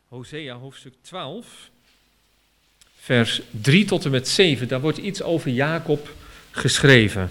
Hosea hoofdstuk 12, vers 3 tot en met 7. Daar wordt iets over Jacob geschreven.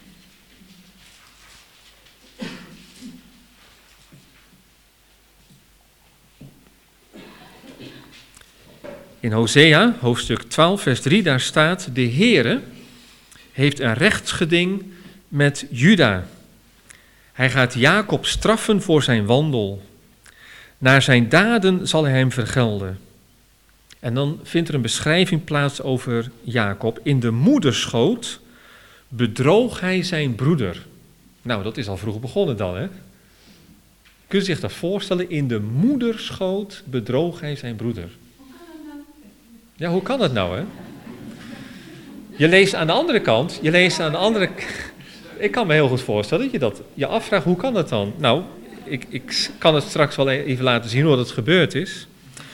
In Hosea, hoofdstuk 12, vers 3, daar staat: de Heere heeft een rechtsgeding met Juda. Hij gaat Jacob straffen voor zijn wandel. Naar zijn daden zal hij hem vergelden. En dan vindt er een beschrijving plaats over Jacob. In de moederschoot bedroog hij zijn broeder. Nou, dat is al vroeg begonnen dan, hè? Kun je zich dat voorstellen? In de moederschoot bedroog hij zijn broeder. Ja, hoe kan dat nou, hè? Je leest aan de andere kant, ik kan me heel goed voorstellen dat je je afvraagt, hoe kan dat dan? Nou, ik kan het straks wel even laten zien hoe dat gebeurd is.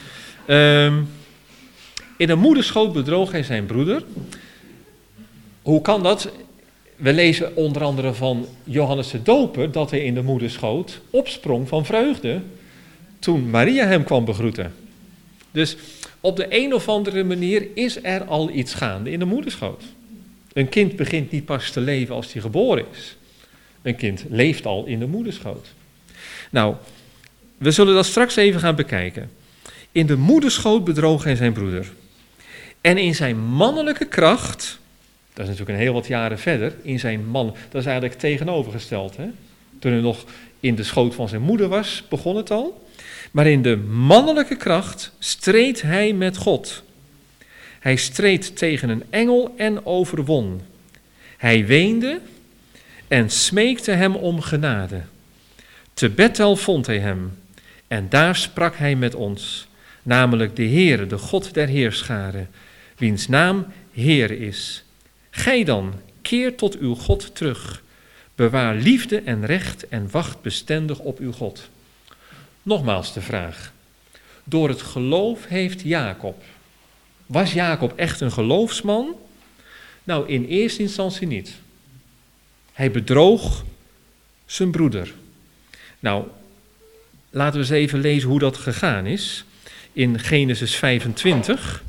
In een moederschoot bedroog hij zijn broeder. Hoe kan dat? We lezen onder andere van Johannes de Doper dat hij in de moederschoot opsprong van vreugde toen Maria hem kwam begroeten. Dus op de een of andere manier is er al iets gaande in de moederschoot. Een kind begint niet pas te leven als hij geboren is. Een kind leeft al in de moederschoot. Nou, we zullen dat straks even gaan bekijken. In de moederschoot bedroog hij zijn broeder. En in zijn mannelijke kracht, dat is natuurlijk een heel wat jaren verder, dat is eigenlijk tegenovergesteld. Hè? Toen hij nog in de schoot van zijn moeder was, begon het al. Maar in de mannelijke kracht streed hij met God. Hij streed tegen een engel en overwon. Hij weende en smeekte hem om genade. Te Bethel vond hij hem en daar sprak hij met ons, namelijk de Heere, de God der heerscharen, wiens naam Heer is. Gij dan, keer tot uw God terug, bewaar liefde en recht en wacht bestendig op uw God. Nogmaals de vraag, door het geloof heeft Jacob. Was Jacob echt een geloofsman? Nou, in eerste instantie niet. Hij bedroog zijn broeder. Nou, laten we eens even lezen hoe dat gegaan is. In Genesis 25.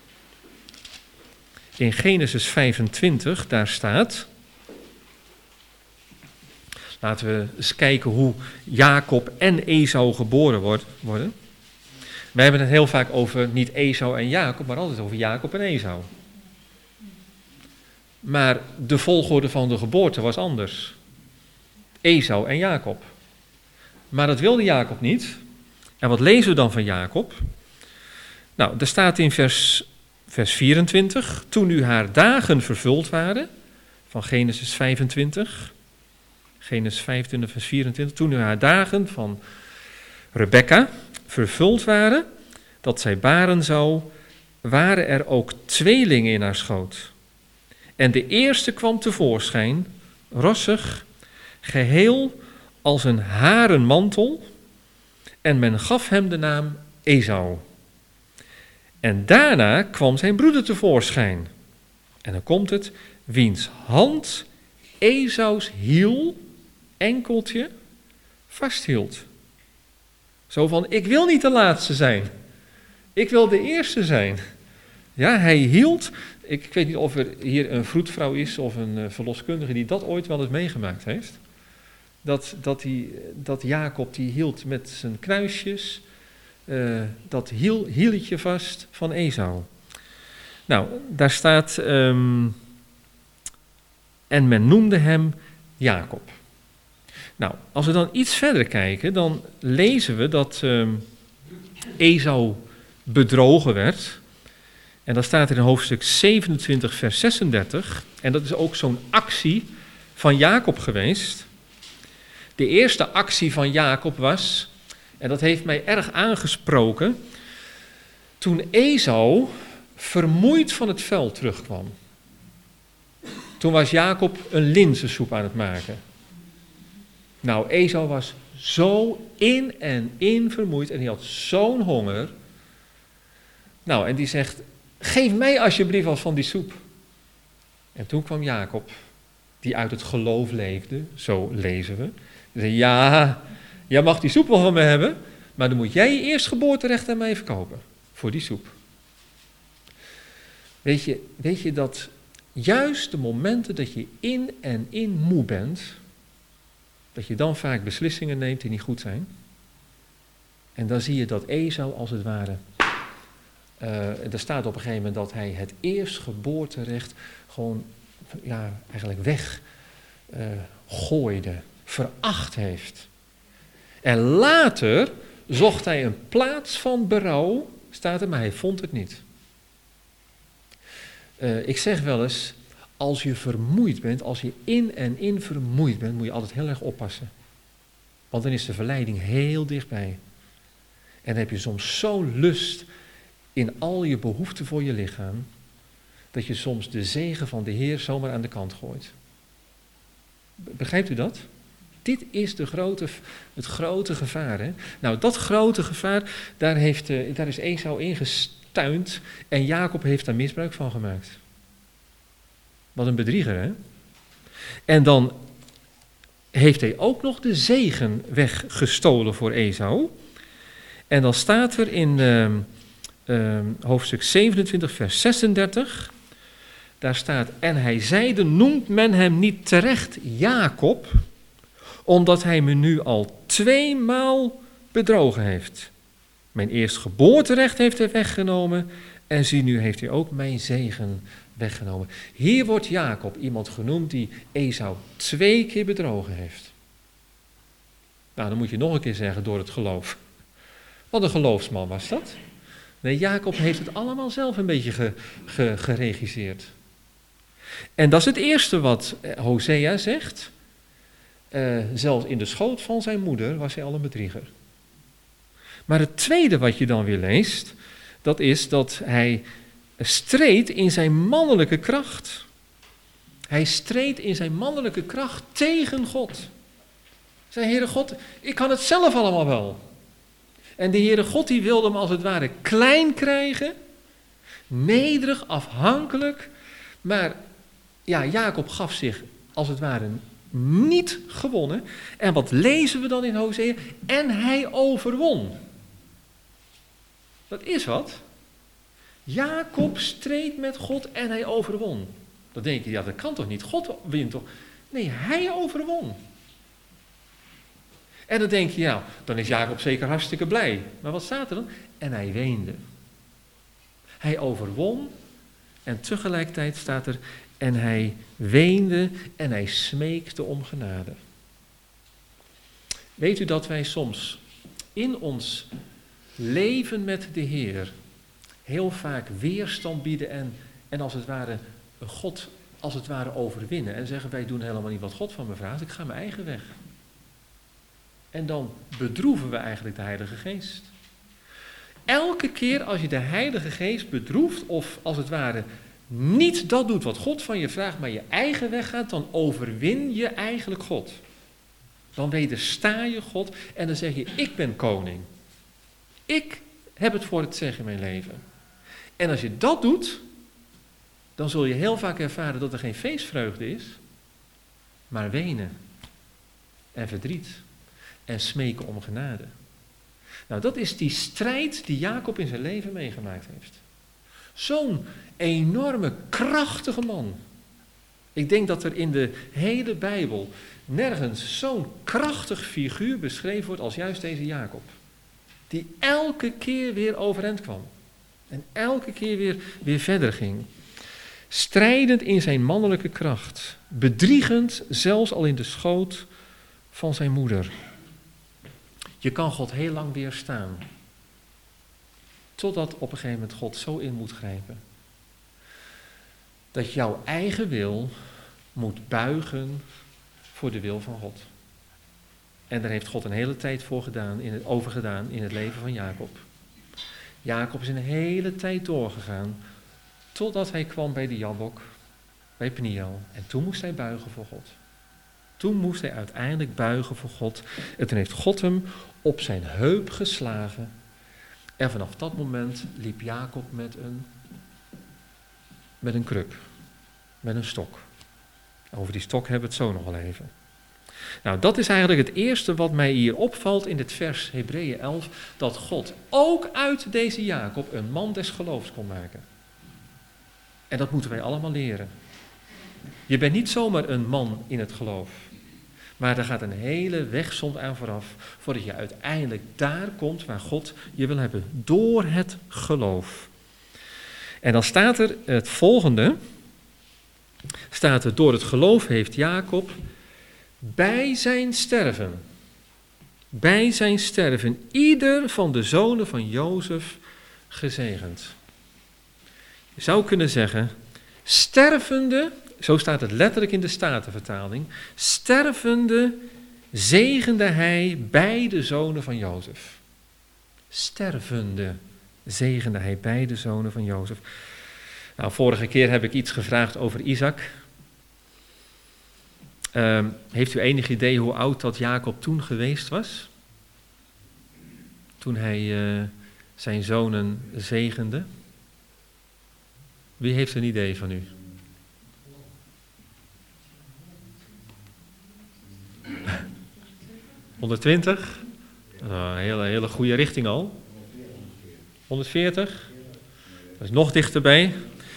In Genesis 25, daar staat. Laten we eens kijken hoe Jacob en Esau geboren worden. We hebben het heel vaak over niet Esau en Jacob, maar altijd over Jacob en Esau. Maar de volgorde van de geboorte was anders. Esau en Jacob. Maar dat wilde Jacob niet. En wat lezen we dan van Jacob? Nou, er staat in vers 24, toen nu haar dagen vervuld waren, van Genesis 25, Genesis 25 vers 24, toen nu haar dagen van Rebekka vervuld waren, dat zij baren zou, waren er ook tweelingen in haar schoot. En de eerste kwam tevoorschijn, rossig, geheel als een haren mantel, en men gaf hem de naam Esau. En daarna kwam zijn broeder tevoorschijn. En dan komt het, wiens hand Esaus hiel, enkeltje, vasthield. Zo van, ik wil niet de laatste zijn. Ik wil de eerste zijn. Ja, hij hield, ik weet niet of er hier een vroedvrouw is of een verloskundige die dat ooit wel eens meegemaakt heeft. Dat Jacob die hield met zijn knuisjes, dat hieltje vast van Esau. Nou, daar staat, en men noemde hem Jacob. Nou, als we dan iets verder kijken, dan lezen we dat Esau bedrogen werd. En dat staat in hoofdstuk 27, vers 36. En dat is ook zo'n actie van Jacob geweest. De eerste actie van Jacob was, en dat heeft mij erg aangesproken, toen Esau vermoeid van het veld terugkwam. Toen was Jacob een linzensoep aan het maken. Nou, Esau was zo in en in vermoeid en hij had zo'n honger. Nou, en die zegt, geef mij alsjeblieft wat van die soep. En toen kwam Jacob, die uit het geloof leefde, zo lezen we. Hij zei, ja, jij mag die soep wel van me hebben, maar dan moet jij je eerstgeboorterecht aan mij verkopen. Voor die soep. Weet je dat juist de momenten dat je in moe bent, dat je dan vaak beslissingen neemt die niet goed zijn. En dan zie je dat Esau als het ware, er staat op een gegeven moment dat hij het eerstgeboorterecht gewoon eigenlijk weggooide, veracht heeft. En later zocht hij een plaats van berouw, staat er, maar hij vond het niet. Ik zeg wel eens, als je vermoeid bent, als je in vermoeid bent, moet je altijd heel erg oppassen. Want dan is de verleiding heel dichtbij. En dan heb je soms zo lust in al je behoeften voor je lichaam, dat je soms de zegen van de Heer zomaar aan de kant gooit. Begrijpt u dat? Dit is het grote gevaar. Hè? Nou, dat grote gevaar, daar is Esau in gestuind en Jacob heeft daar misbruik van gemaakt. Wat een bedrieger, hè? En dan heeft hij ook nog de zegen weggestolen voor Esau. En dan staat er in hoofdstuk 27, vers 36, daar staat, en hij zeide, noemt men hem niet terecht Jacob, omdat hij me nu al 2 maal bedrogen heeft. Mijn eerstgeboorterecht heeft hij weggenomen en zie, nu heeft hij ook mijn zegen weggenomen. Hier wordt Jacob iemand genoemd die Esau 2 keer bedrogen heeft. Nou, dan moet je nog een keer zeggen door het geloof. Wat een geloofsman was dat? Nee, Jacob heeft het allemaal zelf een beetje geregisseerd. En dat is het eerste wat Hosea zegt. Zelfs in de schoot van zijn moeder was hij al een bedrieger. Maar het tweede wat je dan weer leest, dat is dat hij streed in zijn mannelijke kracht. Hij streed in zijn mannelijke kracht tegen God. Zei, Heere God, ik kan het zelf allemaal wel. En de Heere God die wilde hem als het ware klein krijgen, nederig, afhankelijk. Maar ja, Jacob gaf zich als het ware niet gewonnen. En wat lezen we dan in Hosea? En hij overwon. Dat is wat. Jacob streed met God en hij overwon. Dan denk je, ja, dat kan toch niet? God wint toch? Nee, hij overwon. En dan denk je, ja, dan is Jacob zeker hartstikke blij. Maar wat staat er dan? En hij weende. Hij overwon en tegelijkertijd staat er, en hij weende en hij smeekte om genade. Weet u dat wij soms in ons leven met de Heer heel vaak weerstand bieden en als het ware God als het ware overwinnen. En zeggen, wij doen helemaal niet wat God van me vraagt, ik ga mijn eigen weg. En dan bedroeven we eigenlijk de Heilige Geest. Elke keer als je de Heilige Geest bedroeft of als het ware niet dat doet wat God van je vraagt, maar je eigen weg gaat, dan overwin je eigenlijk God. Dan wedersta je God en dan zeg je, ik ben koning. Ik heb het voor het zeggen in mijn leven. En als je dat doet, dan zul je heel vaak ervaren dat er geen feestvreugde is, maar wenen en verdriet en smeken om genade. Nou, dat is die strijd die Jacob in zijn leven meegemaakt heeft. Zo'n enorme, krachtige man. Ik denk dat er in de hele Bijbel nergens zo'n krachtig figuur beschreven wordt als juist deze Jacob. Die elke keer weer overeind kwam. En elke keer weer verder ging. Strijdend in zijn mannelijke kracht. Bedriegend zelfs al in de schoot van zijn moeder. Je kan God heel lang weerstaan. Totdat op een gegeven moment God zo in moet grijpen. Dat jouw eigen wil moet buigen voor de wil van God. En daar heeft God een hele tijd over gedaan in het leven van Jacob. Jacob is een hele tijd doorgegaan, totdat hij kwam bij de Jabok, bij Peniel. En toen moest hij buigen voor God. Toen moest hij uiteindelijk buigen voor God. En toen heeft God hem op zijn heup geslagen. En vanaf dat moment liep Jacob met een kruk, met een stok. Over die stok hebben we het zo nog wel even. Nou, dat is eigenlijk het eerste wat mij hier opvalt in dit vers Hebreeën 11, dat God ook uit deze Jacob een man des geloofs kon maken. En dat moeten wij allemaal leren. Je bent niet zomaar een man in het geloof, maar er gaat een hele weg soms aan vooraf, voordat je uiteindelijk daar komt waar God je wil hebben, door het geloof. En dan staat er het volgende, staat er, door het geloof heeft Jacob bij zijn sterven, ieder van de zonen van Jozef gezegend. Je zou kunnen zeggen, stervende, zo staat het letterlijk in de Statenvertaling, stervende zegende hij beide zonen van Jozef. Stervende zegende hij beide zonen van Jozef. Nou, vorige keer heb ik iets gevraagd over Isaac. Heeft u enig idee hoe oud dat Jacob toen geweest was? Toen hij zijn zonen zegende? Wie heeft een idee van u? $120? Een hele goede richting al. 140? Dat is nog dichterbij.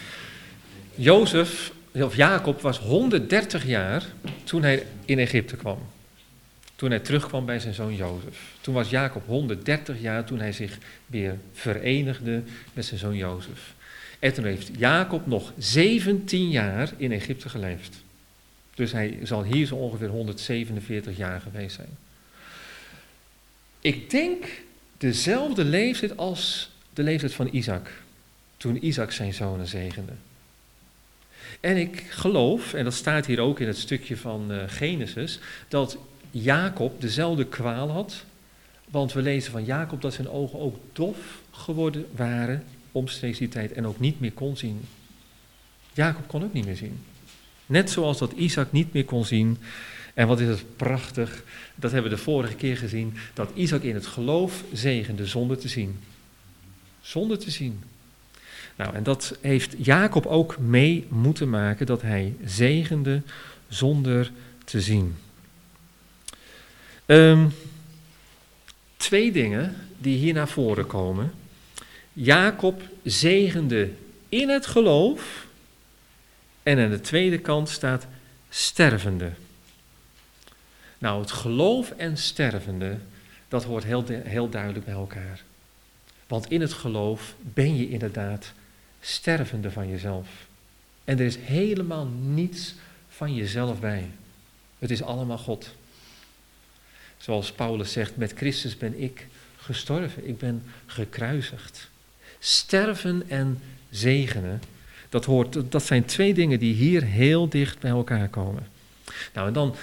Jacob was 130 jaar toen hij in Egypte kwam. Toen hij terugkwam bij zijn zoon Jozef. Toen was Jacob 130 jaar toen hij zich weer verenigde met zijn zoon Jozef. En toen heeft Jacob nog 17 jaar in Egypte geleefd. Dus hij zal hier zo ongeveer 147 jaar geweest zijn. Ik denk dezelfde leeftijd als de leeftijd van Isaac. Toen Isaac zijn zonen zegende. En ik geloof, en dat staat hier ook in het stukje van Genesis, dat Jacob dezelfde kwaal had. Want we lezen van Jacob dat zijn ogen ook dof geworden waren omstreeks die tijd en ook niet meer kon zien. Jacob kon ook niet meer zien. Net zoals dat Isaac niet meer kon zien. En wat is het prachtig, dat hebben we de vorige keer gezien, dat Isaac in het geloof zegende zonder te zien. Zonder te zien. Nou, en dat heeft Jacob ook mee moeten maken, dat hij zegende zonder te zien. Twee dingen die hier naar voren komen. Jacob zegende in het geloof en aan de tweede kant staat stervende. Nou, het geloof en stervende, dat hoort heel duidelijk bij elkaar. Want in het geloof ben je inderdaad stervende van jezelf. En er is helemaal niets van jezelf bij. Het is allemaal God. Zoals Paulus zegt, met Christus ben ik gestorven. Ik ben gekruisigd. Sterven en zegenen, dat zijn twee dingen die hier heel dicht bij elkaar komen. Nou, en dan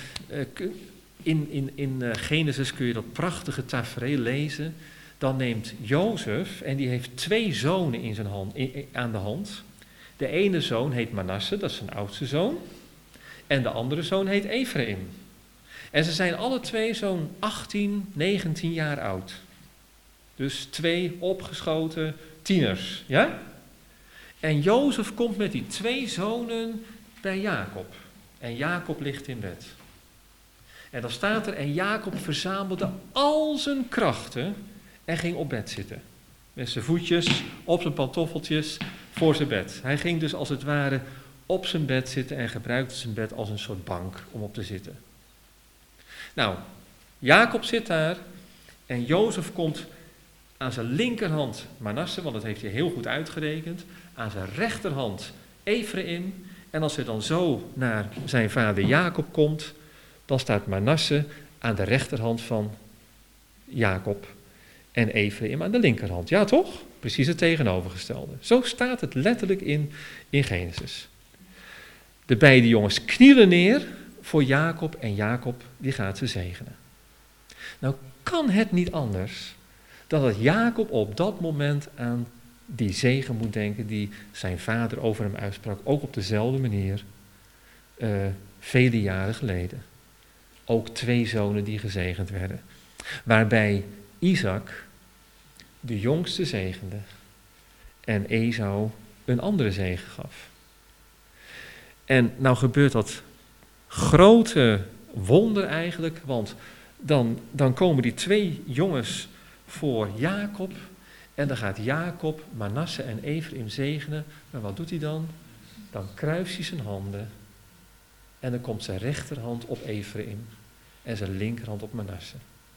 in Genesis kun je dat prachtige tafereel lezen. Dan neemt Jozef, en die heeft 2 zonen aan de hand. De ene zoon heet Manasse, dat is zijn oudste zoon. En de andere zoon heet Ephraim. En ze zijn alle 2 zo'n 18, 19 jaar oud. Dus 2 opgeschoten tieners, ja? En Jozef komt met die 2 zonen bij Jacob. En Jacob ligt in bed. En dan staat er, en Jacob verzamelde al zijn krachten en ging op bed zitten. Met zijn voetjes op zijn pantoffeltjes voor zijn bed. Hij ging dus als het ware op zijn bed zitten en gebruikte zijn bed als een soort bank om op te zitten. Nou, Jacob zit daar en Jozef komt aan zijn linkerhand Manasse, want dat heeft hij heel goed uitgerekend. Aan zijn rechterhand Ephraim. En als hij dan zo naar zijn vader Jacob komt, dan staat Manasse aan de rechterhand van Jacob en Ephraim aan de linkerhand. Ja, toch? Precies het tegenovergestelde. Zo staat het letterlijk in Genesis. De beide jongens knielen neer voor Jacob en Jacob die gaat ze zegenen. Nou kan het niet anders dan dat Jacob op dat moment aan die zegen moet denken die zijn vader over hem uitsprak. Ook op dezelfde manier, vele jaren geleden. Ook 2 zonen die gezegend werden. Waarbij Isaac de jongste zegende en Esau een andere zegen gaf. En nou gebeurt dat grote wonder eigenlijk, want dan komen die 2 jongens voor Jacob en dan gaat Jacob Manasse en Efraïm zegenen. Maar wat doet hij dan? Dan kruist hij zijn handen en dan komt zijn rechterhand op Efraïm en zijn linkerhand op Manasse.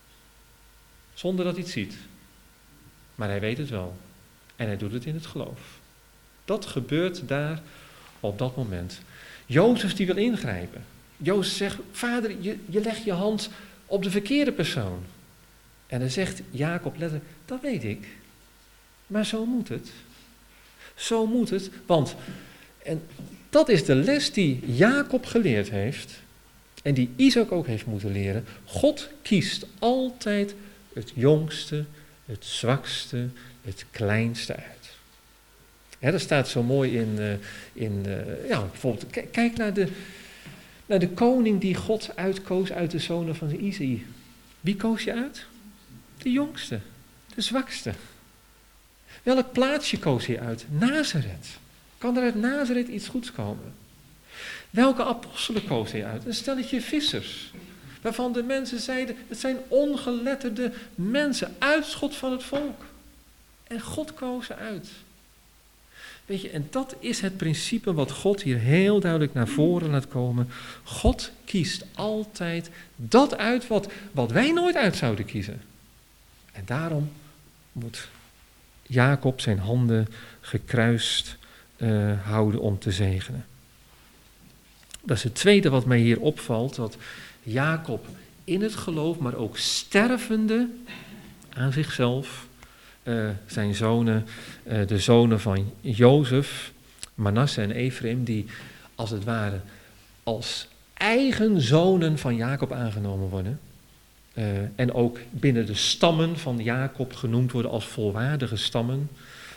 Zonder dat hij het ziet. Maar hij weet het wel. En hij doet het in het geloof. Dat gebeurt daar op dat moment. Jozef die wil ingrijpen. Jozef zegt, vader, je legt je hand op de verkeerde persoon. En dan zegt Jacob letterlijk, dat weet ik. Maar zo moet het. Zo moet het, want en dat is de les die Jacob geleerd heeft en die Isaac ook heeft moeten leren. God kiest altijd het jongste, het zwakste, het kleinste uit. Dat staat zo mooi in bijvoorbeeld, kijk naar de koning die God uitkoos uit de zonen van Isaïe. Wie koos je uit? De jongste, de zwakste. Welk plaatsje koos hij uit? Nazareth. Kan er uit Nazareth iets goeds komen? Welke apostelen koos hij uit? Een stelletje vissers. Waarvan de mensen zeiden, het zijn ongeletterde mensen, uitschot van het volk. En God koos ze uit. Weet je, en dat is het principe wat God hier heel duidelijk naar voren laat komen. God kiest altijd dat uit wat wij nooit uit zouden kiezen. En daarom moet Jacob zijn handen gekruist houden om te zegenen. Dat is het tweede wat mij hier opvalt, dat Jacob in het geloof, maar ook stervende aan zichzelf, zijn zonen, de zonen van Jozef, Manasse en Efraïm, die als het ware als eigen zonen van Jacob aangenomen worden. En ook binnen de stammen van Jacob genoemd worden als volwaardige stammen.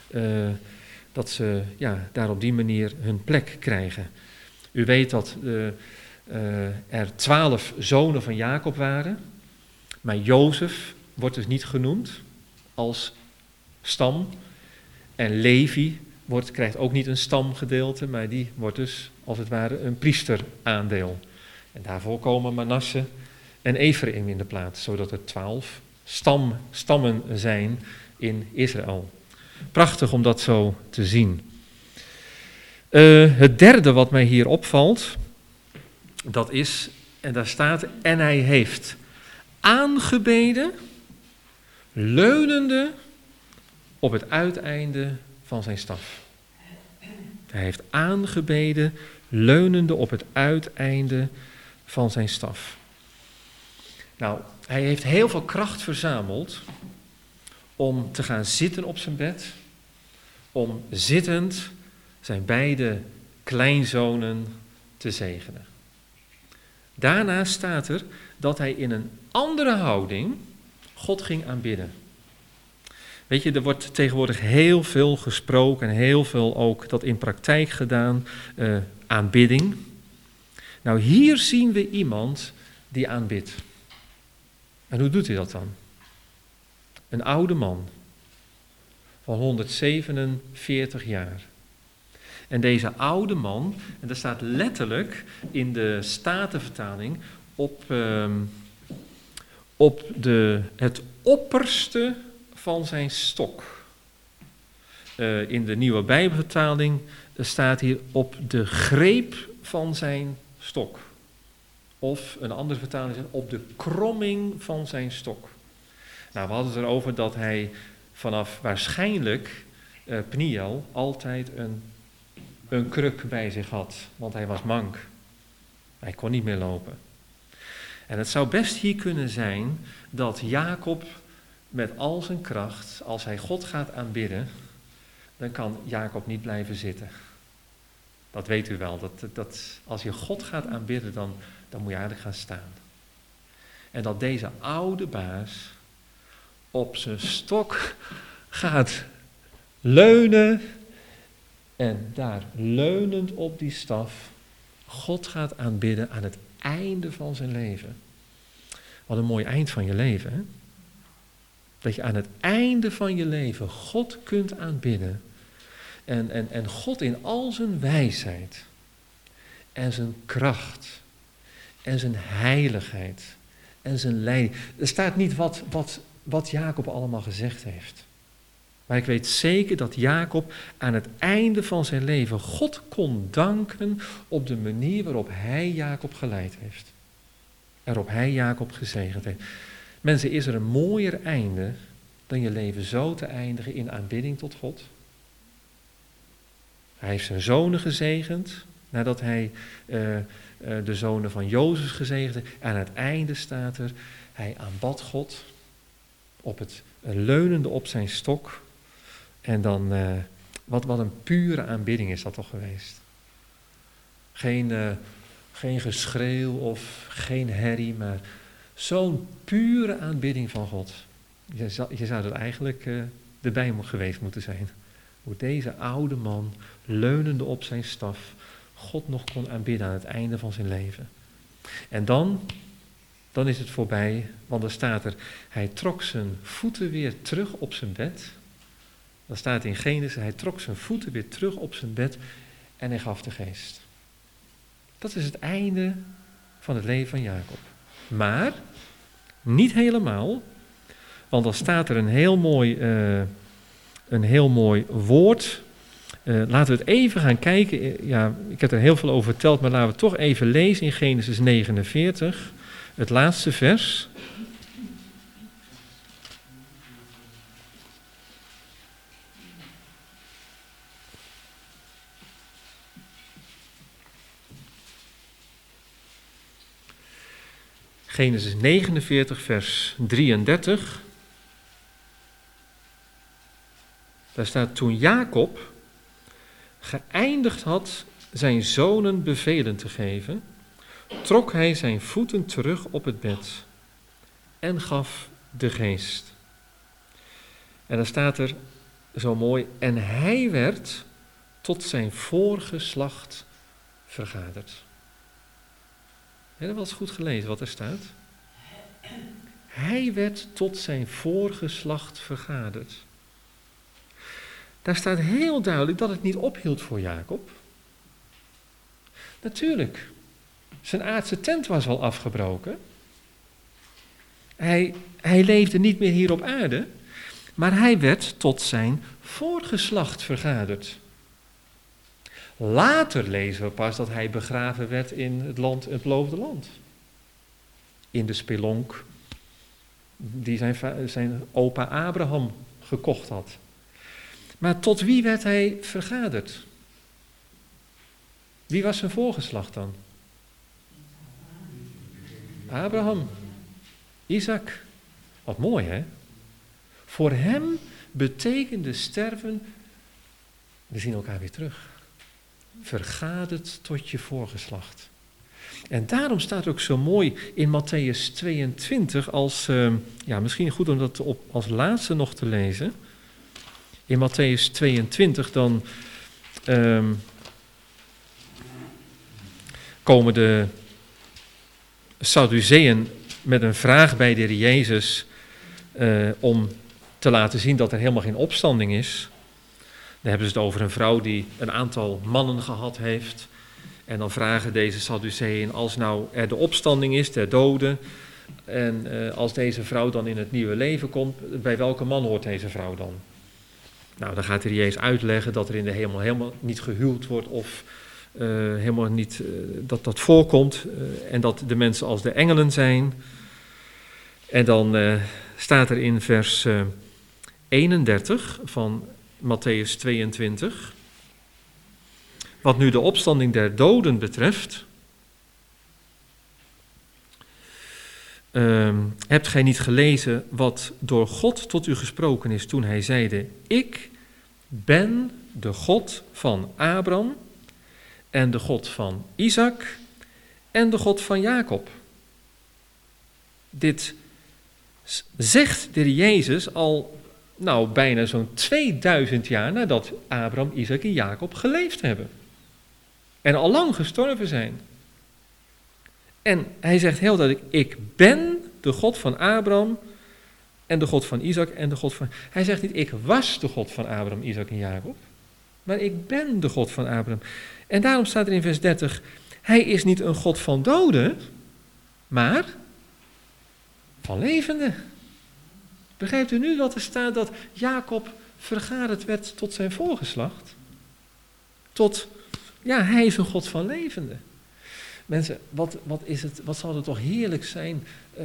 Dat ze daar op die manier hun plek krijgen. U weet dat er 12 zonen van Jacob waren. Maar Jozef wordt dus niet genoemd als stam. En Levi krijgt ook niet een stamgedeelte, maar die wordt dus als het ware een priesteraandeel. En daarvoor komen Manasse en Efraïm in de plaats, zodat er 12 stammen zijn in Israël. Prachtig om dat zo te zien. Het derde wat mij hier opvalt, dat is, en daar staat, en hij heeft aangebeden, leunende op het uiteinde van zijn staf. Hij heeft aangebeden, leunende op het uiteinde van zijn staf. Nou, hij heeft heel veel kracht verzameld om te gaan zitten op zijn bed, om zittend zijn beide kleinzonen te zegenen. Daarna staat er dat hij in een andere houding God ging aanbidden. Weet je, er wordt tegenwoordig heel veel gesproken en heel veel ook dat in praktijk gedaan, aanbidding. Nou, hier zien we iemand die aanbidt. En hoe doet hij dat dan? Een oude man van 147 jaar. En deze oude man, en dat staat letterlijk in de Statenvertaling op het opperste van zijn stok. In de Nieuwe Bijbelvertaling staat hier op de greep van zijn stok. Of een andere vertaling zegt op de kromming van zijn stok. Nou, we hadden het erover dat hij vanaf waarschijnlijk Pniel altijd een kruk bij zich had. Want hij was mank. Hij kon niet meer lopen. En het zou best hier kunnen zijn dat Jacob met al zijn kracht, als hij God gaat aanbidden, dan kan Jacob niet blijven zitten. Dat weet u wel. Dat als je God gaat aanbidden, dan moet je eigenlijk gaan staan. En dat deze oude baas op zijn stok gaat leunen en daar leunend op die staf God gaat aanbidden aan het einde van zijn leven. Wat een mooi eind van je leven, hè? Dat je aan het einde van je leven God kunt aanbidden. En God in al zijn wijsheid en zijn kracht en zijn heiligheid en zijn leiding. Er staat niet wat Jacob allemaal gezegd heeft. Maar ik weet zeker dat Jacob aan het einde van zijn leven God kon danken op de manier waarop hij Jacob geleid heeft. Waarop hij Jacob gezegend heeft. Mensen, is er een mooier einde dan je leven zo te eindigen in aanbidding tot God? Hij heeft zijn zonen gezegend, nadat hij de zonen van Jozef gezegend heeft. Aan het einde staat er, hij aanbad God, leunende op zijn stok. En dan, wat een pure aanbidding is dat toch geweest. Geen geschreeuw of geen herrie, maar zo'n pure aanbidding van God. Je zou er eigenlijk erbij geweest moeten zijn. Hoe deze oude man, leunende op zijn staf, God nog kon aanbidden aan het einde van zijn leven. En dan is het voorbij, want er staat er, hij trok zijn voeten weer terug op zijn bed. Dan staat in Genesis, hij trok zijn voeten weer terug op zijn bed en hij gaf de geest. Dat is het einde van het leven van Jacob. Maar niet helemaal, want dan staat er een heel mooi woord. Laten we het even gaan kijken. Ja, ik heb er heel veel over verteld, maar laten we het toch even lezen in Genesis 49, het laatste vers. Genesis 49, vers 33. Daar staat, toen Jacob geëindigd had zijn zonen bevelen te geven, trok hij zijn voeten terug op het bed en gaf de geest. En dan staat er zo mooi, en hij werd tot zijn voorgeslacht vergaderd. Heb je dat wel eens goed gelezen wat er staat? Hij werd tot zijn voorgeslacht vergaderd. Daar staat heel duidelijk dat het niet ophield voor Jacob. Natuurlijk, zijn aardse tent was al afgebroken. Hij leefde niet meer hier op aarde, maar hij werd tot zijn voorgeslacht vergaderd. Later lezen we pas dat hij begraven werd in het beloofde land. In de spelonk die zijn opa Abraham gekocht had. Maar tot wie werd hij vergaderd? Wie was zijn voorgeslacht dan? Abraham, Isaac. Wat mooi, hè? Voor hem betekende sterven, we zien elkaar weer terug. Vergaderd tot je voorgeslacht. En daarom staat het ook zo mooi in Mattheüs 22 als, misschien goed om dat als laatste nog te lezen. In Mattheüs 22 dan komen de Sadduceeën met een vraag bij de Heer Jezus om te laten zien dat er helemaal geen opstanding is. Dan hebben ze het over een vrouw die een aantal mannen gehad heeft. En dan vragen deze Sadduceeën, als nou er de opstanding is der doden, en als deze vrouw dan in het nieuwe leven komt, bij welke man hoort deze vrouw dan? Nou, dan gaat de Heer Jezus uitleggen dat er in de hemel helemaal niet gehuwd wordt of helemaal niet dat voorkomt en dat de mensen als de engelen zijn. En dan staat er in vers 31 van Mattheüs 22, wat nu de opstanding der doden betreft, hebt gij niet gelezen wat door God tot u gesproken is toen hij zeide, ik ben de God van Abraham en de God van Isaac en de God van Jacob. Dit zegt de Heer Jezus al bijna zo'n 2000 jaar nadat Abraham, Isaac en Jacob geleefd hebben. En al lang gestorven zijn. En hij zegt heel duidelijk, ik ben de God van Abraham en de God van Isaac en de God van... Hij zegt niet, ik was de God van Abraham, Isaac en Jacob. Maar ik ben de God van Abraham. En daarom staat er in vers 30, hij is niet een God van doden, maar van levenden. Begrijpt u nu wat er staat, dat Jacob vergaderd werd tot zijn voorgeslacht? Hij is een God van levenden. Mensen, wat zal het toch heerlijk zijn,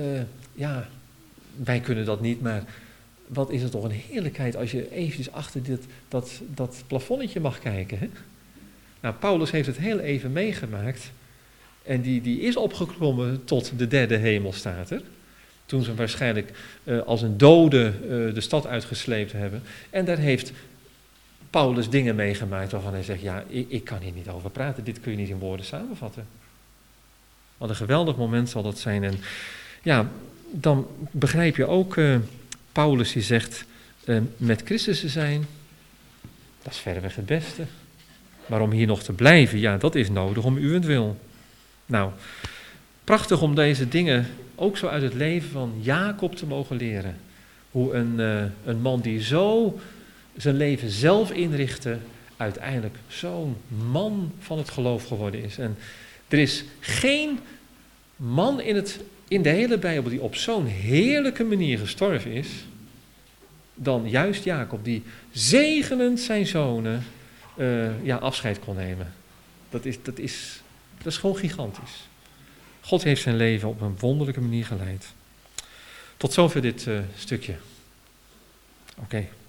wij kunnen dat niet, maar wat is het toch een heerlijkheid als je eventjes achter dat plafonnetje mag kijken. Hè? Nou, Paulus heeft het heel even meegemaakt en die is opgeklommen tot de derde hemel, staat er. Toen ze waarschijnlijk als een dode de stad uitgesleept hebben. En daar heeft Paulus dingen meegemaakt waarvan hij zegt, ik kan hier niet over praten, dit kun je niet in woorden samenvatten. Wat een geweldig moment zal dat zijn. En dan begrijp je ook, Paulus die zegt, met Christus te zijn, dat is verreweg het beste. Maar om hier nog te blijven, dat is nodig om uwentwil. Nou, prachtig om deze dingen ook zo uit het leven van Jacob te mogen leren. Hoe een man die zo zijn leven zelf inrichtte, uiteindelijk zo'n man van het geloof geworden is. En er is geen man in de hele Bijbel die op zo'n heerlijke manier gestorven is, dan juist Jacob, die zegenend zijn zonen afscheid kon nemen. Dat is gewoon gigantisch. God heeft zijn leven op een wonderlijke manier geleid. Tot zover dit stukje. Oké.